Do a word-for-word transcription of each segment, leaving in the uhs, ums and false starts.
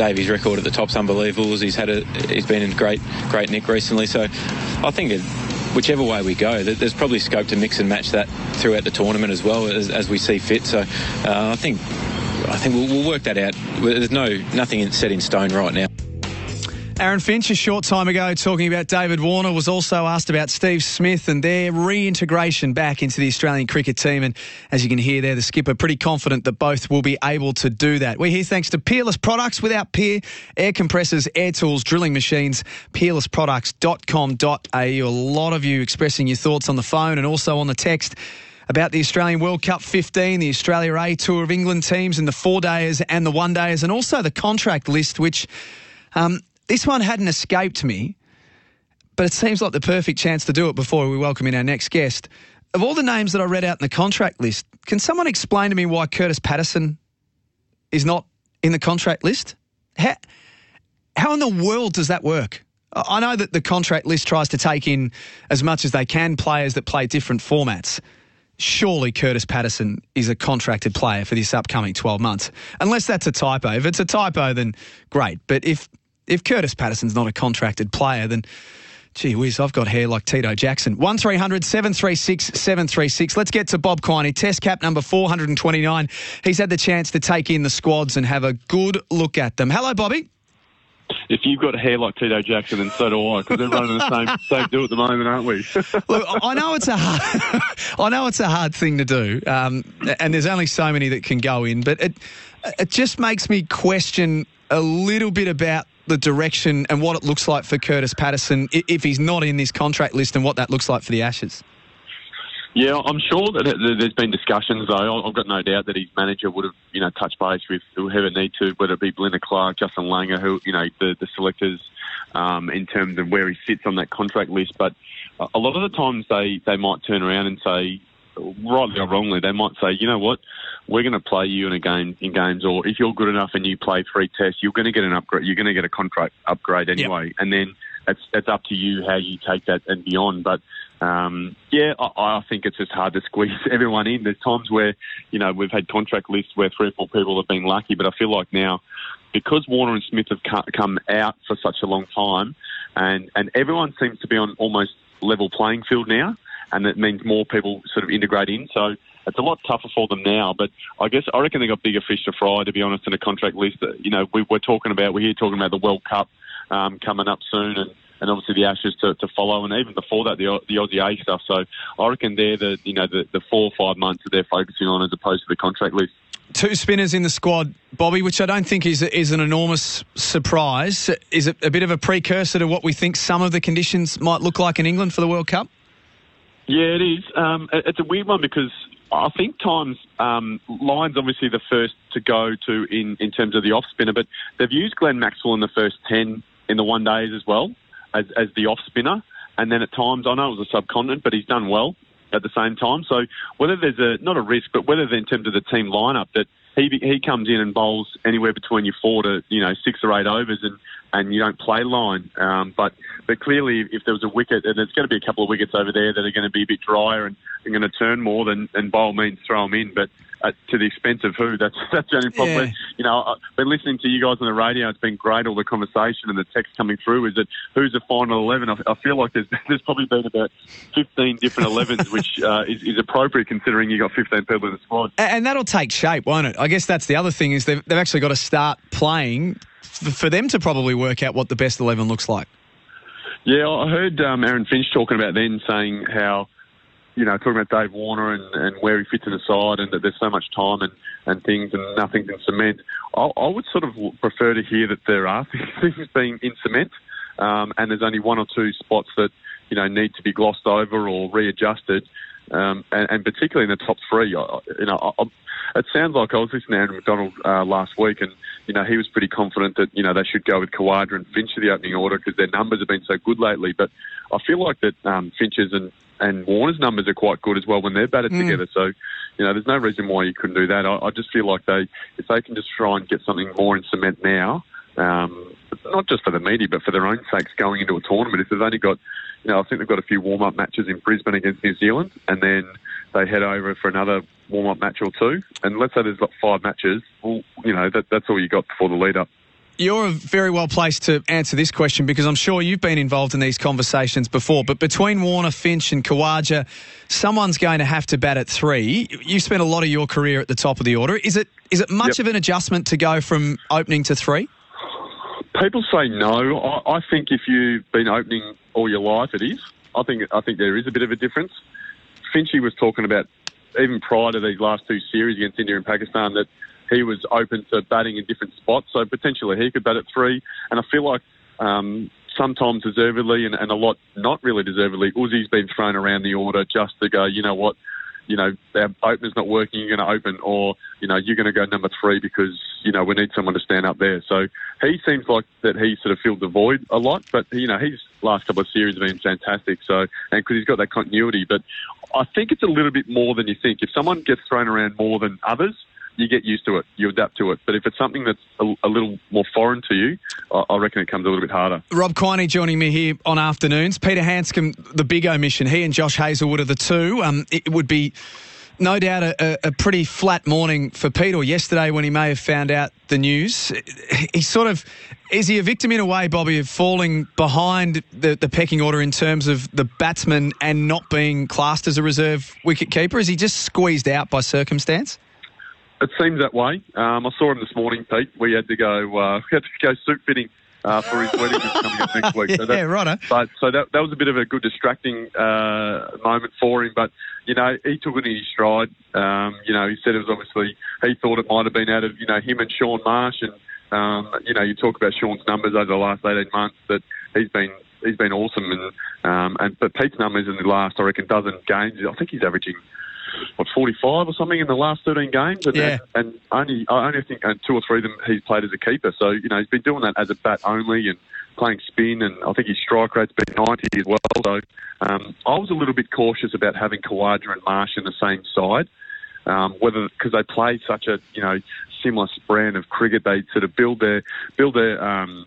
Davey's record at the top's unbelievable. He's had a, he's been in great, great nick recently. So I think it, whichever way we go, there's probably scope to mix and match that throughout the tournament as well as, as we see fit. So uh, I think I think we'll, we'll work that out. There's no nothing set in stone right now. Aaron Finch, a short time ago, talking about David Warner, was also asked about Steve Smith and their reintegration back into the Australian cricket team. And as you can hear there, the skipper pretty confident that both will be able to do that. We're here thanks to Peerless Products. Without Peer, air compressors, air tools, drilling machines, peerless products dot com dot a u. A lot of you expressing your thoughts on the phone and also on the text about the Australian World Cup fifteen, the Australia A Tour of England teams and the four-dayers and the one-dayers, and also the contract list, which... Um, This one hadn't escaped me, but it seems like the perfect chance to do it before we welcome in our next guest. Of all the names that I read out in the contract list, can someone explain to me why Curtis Patterson is not in the contract list? How, how in the world does that work? I know that the contract list tries to take in as much as they can players that play different formats. Surely Curtis Patterson is a contracted player for this upcoming twelve months, unless that's a typo. If it's a typo, then great. But if... If Curtis Patterson's not a contracted player, then, gee whiz, I've got hair like Tito Jackson. one three hundred seven three six seven three six. Let's get to Bob Quiney, test cap number four hundred twenty-nine. He's had the chance to take in the squads and have a good look at them. Hello, Bobby. If you've got hair like Tito Jackson, then so do I, because they're running the same same do at the moment, aren't we? Look, I know it's a hard, I know it's a hard thing to do, um, and there's only so many that can go in, but it it just makes me question a little bit about the direction and what it looks like for Curtis Patterson if he's not in this contract list and what that looks like for the Ashes. Yeah, I'm sure that there's been discussions, though. I've got no doubt that his manager would have, you know, touched base with whoever need to, whether it be Belinda Clark, Justin Langer, who, you know, the, the selectors um, in terms of where he sits on that contract list. But a lot of the times they, they might turn around and say, rightly or wrongly, they might say, you know what, we're going to play you in a game in games, or if you're good enough and you play three tests, you're going to get an upgrade. You're going to get a contract upgrade anyway, yep. And then it's it's up to you how you take that and beyond. But um, yeah, I, I think it's just hard to squeeze everyone in. There's times where, you know, we've had contract lists where three or four people have been lucky, but I feel like now, because Warner and Smith have come out for such a long time, and and everyone seems to be on almost level playing field now. And it means more people sort of integrate in. So it's a lot tougher for them now. But I guess I reckon they've got bigger fish to fry, to be honest, in a contract list. You know, we, we're talking about, we're here talking about the World Cup um, coming up soon, and, and obviously the Ashes to, to follow, and even before that, the, the Aussie A stuff. So I reckon they're the, you know, the, the four or five months that they're focusing on as opposed to the contract list. Two spinners in the squad, Bobby, which I don't think is is an enormous surprise. Is it a bit of a precursor to what we think some of the conditions might look like in England for the World Cup? Yeah, it is. Um, it's a weird one because I think times um, Lyon's obviously the first to go to in, in terms of the off spinner, but they've used Glenn Maxwell in the first ten in the one days as well as, as the off spinner. And then at times, I know it was a subcontinent, but he's done well at the same time. So whether there's a not a risk, but whether in terms of the team lineup that he he comes in and bowls anywhere between your four to you know six or eight overs and. and you don't play line. Um, but but clearly, if there was a wicket, and there's going to be a couple of wickets over there that are going to be a bit drier and are going to turn more, then, then by all means throw them in. But uh, to the expense of who? That's that's the only problem. Yeah. You know, I've been listening to you guys on the radio. It's been great, all the conversation and the text coming through. Is that who's the final eleven? I, I feel like there's there's probably been about fifteen different elevens, which uh, is, is appropriate considering you got fifteen people in the squad. And that'll take shape, won't it? I guess that's the other thing is they've they've actually got to start playing for them to probably work out what the best eleven looks like. Yeah, I heard um, Aaron Finch talking about then saying how, you know, talking about Dave Warner and, and where he fits in the side and that there's so much time and, and things and nothing's in cement. I, I would sort of prefer to hear that there are things being in cement um, and there's only one or two spots that, you know, need to be glossed over or readjusted. Um, and, and particularly in the top three, I, you know, I, it sounds like I was listening to Andrew McDonald uh, last week, and you know he was pretty confident that you know they should go with Khawaja and Finch for the opening order because their numbers have been so good lately. But I feel like that um, Finch's and, and Warner's numbers are quite good as well when they're batted mm. together. So you know there's no reason why you couldn't do that. I, I just feel like they, if they can just try and get something more in cement now, um, not just for the media but for their own sakes going into a tournament. If they've only got, you know, I think they've got a few warm-up matches in Brisbane against New Zealand, and then they head over for another warm-up match or two. And let's say there's got five matches. Well, you know, that, that's all you got before the lead-up. you're very well placed to answer this question because I'm sure you've been involved in these conversations before. But between Warner, Finch and Khawaja, someone's going to have to bat at three. You've spent a lot of your career at the top of the order. Is it is it much yep. of an adjustment to go from opening to three? People say no. I, I think if you've been opening all your life, it is. I think I think there is a bit of a difference. Finchy was talking about, even prior to these last two series against India and Pakistan, that he was open to batting in different spots, so potentially he could bat at three. And I feel like um, sometimes deservedly and, and a lot not really deservedly, Uzi's been thrown around the order just to go, you know what, you know, our opener's not working, you're going to open, or, you know, you're going to go number three because, you know, we need someone to stand up there. So he seems like that he sort of filled the void a lot, but, you know, his last couple of series have been fantastic, so, and because he's got that continuity. But I think it's a little bit more than you think. If someone gets thrown around more than others, you get used to it, you adapt to it. But if it's something that's a, a little more foreign to you, I, I reckon it comes a little bit harder. Rob Quiney joining me here on Afternoons. Peter Handscomb, the big omission. He and Josh Hazlewood are the two. Um, it would be no doubt a, a pretty flat morning for Pete, or yesterday when he may have found out the news. He sort of, is he a victim in a way, Bobby, of falling behind the, the pecking order in terms of the batsman and not being classed as a reserve wicketkeeper? Is he just squeezed out by circumstance? It seems that way. Um, I saw him this morning, Pete. We had to go. Uh, we had to go suit fitting uh, for his wedding that's coming up next week. yeah, so that, right. But so that that was a bit of a good distracting uh, moment for him. But you know, he took it in his stride. Um, you know, he said it was obviously he thought it might have been out of you know him and Sean Marsh, and um, you know, you talk about Sean's numbers over the last eighteen months. That he's been he's been awesome, and um, and but Pete's numbers in the last I reckon dozen games. I think he's averaging what, forty-five or something in the last thirteen games, and, yeah. and only I only think and two or three of them he's played as a keeper. So you know he's been doing that as a bat only and playing spin, and I think his strike rate's been ninety as well. So um, I was a little bit cautious about having Khawaja and Marsh in the same side, um, whether because they play such a you know similar brand of cricket, they sort of build their build their um,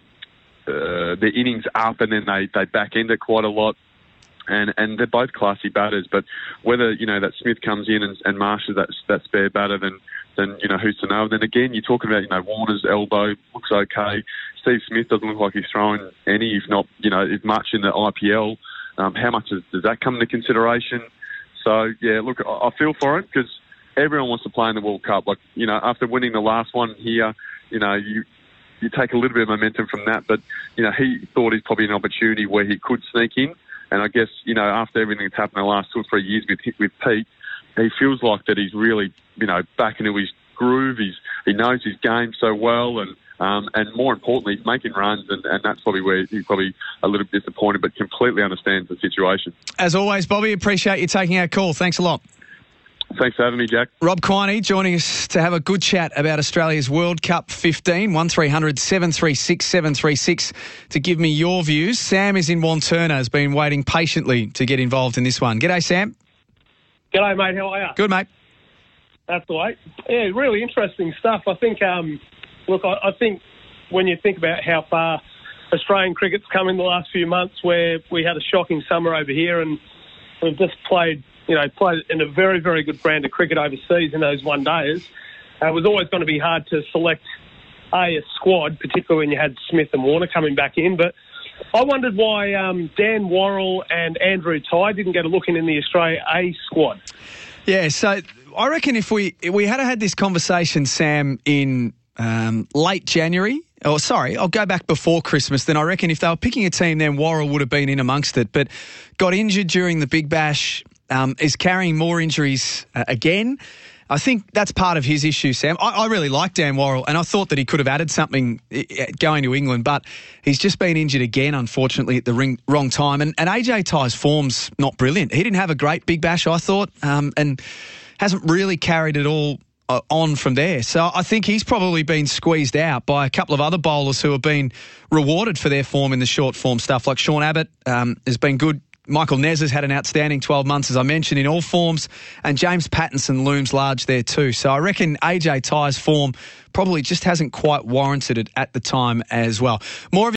uh, their innings up, and then they they back end it quite a lot. And and they're both classy batters, but whether you know that Smith comes in and, and Marsh is that that spare batter, then then you know who's to know. And then again, you're talking about you know Warner's elbow looks okay. Steve Smith doesn't look like he's throwing any, if not you know as much in the I P L. Um, how much is, does that come into consideration? So yeah, look, I, I feel for it because everyone wants to play in the World Cup. Like you know, after winning the last one here, you know you. You take a little bit of momentum from that, but you know he thought he's probably an opportunity where he could sneak in. And I guess, you know, after everything that's happened in the last two or three years with with Pete, he feels like that he's really, you know, back into his groove. He's he knows his game so well, and um, and more importantly, he's making runs, and, and that's probably where he's probably a little bit disappointed, but completely understands the situation. As always, Bobby, appreciate you taking our call. Thanks a lot. Thanks for having me, Jack. Rob Quiney joining us to have a good chat about Australia's World Cup fifteen. one three hundred seven three six seven three six to give me your views. Sam is in Wanturna, has been waiting patiently to get involved in this one. G'day, Sam. G'day, mate. How are you? Good, mate. That's the way. Yeah, really interesting stuff. I think, um, look, I, I think when you think about how far Australian cricket's come in the last few months, where we had a shocking summer over here and we've just played you know, played in a very, very good brand of cricket overseas in those one days. Uh, it was always going to be hard to select a, a squad, particularly when you had Smith and Warner coming back in. But I wondered why um, Dan Worrell and Andrew Tye didn't get a look in in the Australia A squad. Yeah, so I reckon if we if we had had this conversation, Sam, in um, late January, or sorry, I'll go back before Christmas, then I reckon if they were picking a team, then Worrell would have been in amongst it. But got injured during the Big Bash. Um, is carrying more injuries uh, again. I think that's part of his issue, Sam. I, I really like Dan Worrell, and I thought that he could have added something going to England, but he's just been injured again, unfortunately, at the ring, wrong time. And, and A J Tye's form's not brilliant. He didn't have a great Big Bash, I thought, um, and hasn't really carried it all uh, on from there. So I think he's probably been squeezed out by a couple of other bowlers who have been rewarded for their form in the short form stuff, like Sean Abbott um, has been good. Michael Nez has had an outstanding twelve months, as I mentioned, in all forms, and James Pattinson looms large there too. So I reckon A J Tye's form probably just hasn't quite warranted it at the time as well. More of